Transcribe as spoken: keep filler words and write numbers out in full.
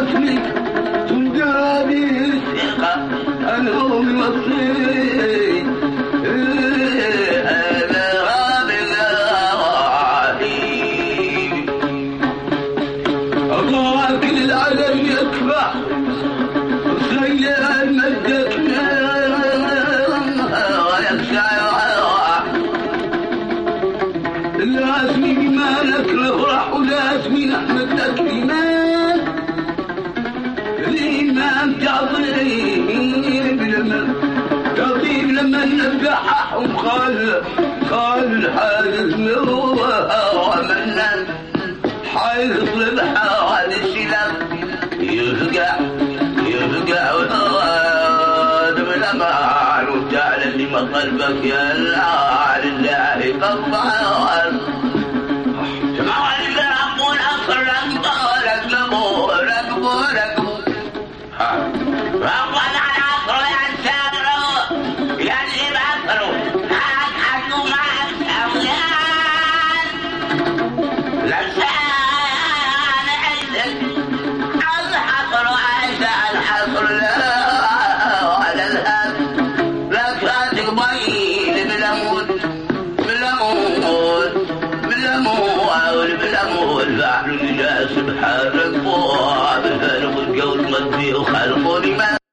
اسمي تلقاني الثقة أنا ومصيري أنا بالله الله كل العالم يكفح وسيلة مدتنا لازمي بما لك نفرح ولازمي نحمد لك الإيمان الإيمان تعظيم لما تعظيم لما نبحح وقال قال حال ومنا حال صبحة هذا الشلم يفقع يفقع والغاد بالأمان وتعلم لما قلبك يا الله لله قبال سبحان ربه بالفرق الجود مدي وخلقه لما